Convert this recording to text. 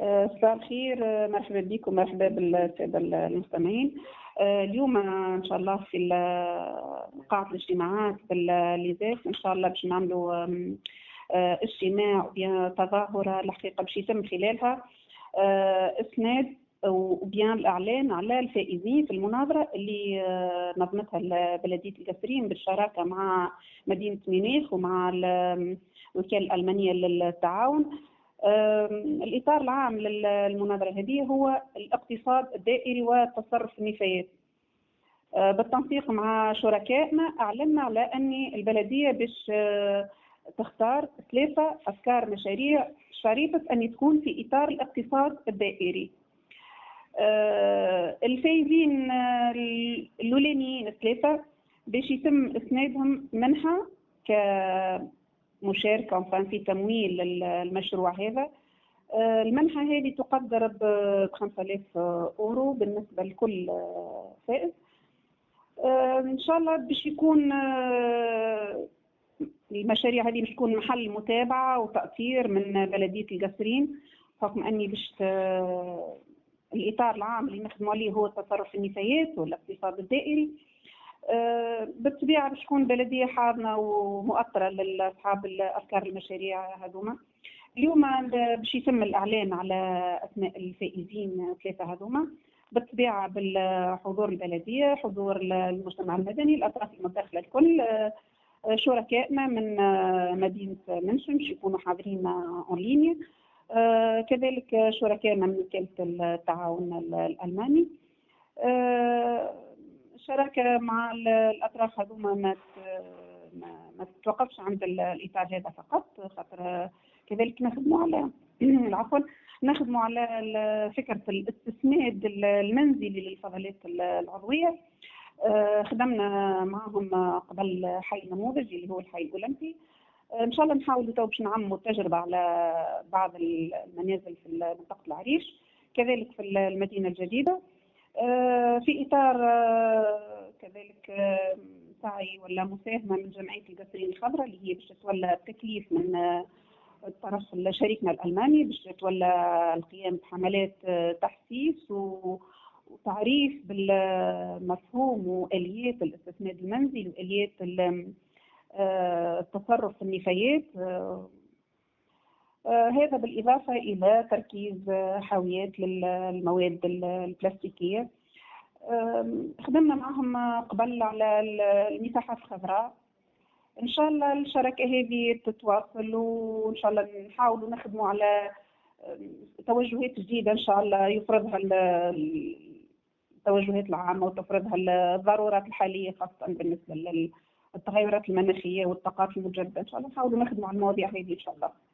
صباح الخير. مرحبا بكم، مرحبا بالسادة المستمعين. اليوم إن شاء الله في قاعة الاجتماعات بالليزات إن شاء الله باش نعملوا اجتماع تظاهرة الحقيقة باش يتم خلالها إسناد وبيان الإعلان على الفائزين في المناظرة اللي نظمتها بلدية القصرين بالشراكة مع مدينة ميونخ ومع الوكالة الألمانية للتعاون. الإطار العام للمناظرة هذه هو الاقتصاد الدائري وتصرف النفايات. بالتنسيق مع شركائنا أعلنا على أن البلدية باش تختار 3 أفكار مشاريع شريطة أن تكون في إطار الاقتصاد الدائري. الفائزين الأولانيين 3 باش يتم إسنادهم منحة كمشاركة في تمويل المشروع هذا. المنحة هذه تقدر ب 5000 أورو بالنسبة لكل فائز. إن شاء الله باش يكون المشاريع هذه باش تكون محل متابعة وتأثير من بلدية القصرين، حكم أني باش الإطار العام اللي نخدموا عليه هو تصرف النفايات والاقتصاد الدائري. بالطبيعة باش تكون بلدية حاضنة ومؤطرة لأصحاب الأفكار المشاريع هذوما. اليوم باش يتم الإعلان على أسماء الفائزين 3 هذوما، بالطبيعة بالحضور البلدية، حضور المجتمع المدني، الأطراف المداخلة الكل، شركائنا من مدينة منشن باش يكونوا حاضرين اون ليني، كذلك شركائنا من وكالة التعاون الألماني. الشراكة مع الأطراف هذوما ما تتوقفش عند الإطار هذا فقط، خاطر كذلك نخدموا على نخدموا على فكرة الاستسناد المنزلي للفضلات العضوية. خدمنا معهم قبل حي نموذج اللي هو الحي الأولمبي. إن شاء الله نحاولوا تو باش نعمموا التجربة على بعض المنازل في منطقة العريش، كذلك في المدينة الجديدة، في إطار كذلك سعي ولا مساهمة من جمعية القصرين الخضراء اللي هي باش تتولى التكليف من طرف شريكنا الألماني باش تتولى القيام بحملات تحسيس وتعريف بالمفهوم وآليات الاستسناد المنزلي وآليات التصرف في النفايات. هذا بالإضافة إلى تركيز حاويات للمواد البلاستيكية. خدمنا معهم قبل على المساحات الخضراء. إن شاء الله الشراكة هذه تتواصل، وإن شاء الله نحاولوا نخدموا على توجهات جديدة إن شاء الله يفرضها التوجهات العامة وتفرضها الضرورات الحالية، خاصة بالنسبة للتغيرات المناخية والطاقات المجددة. إن شاء الله نحاولوا نخدموا على المواضيع هذه إن شاء الله.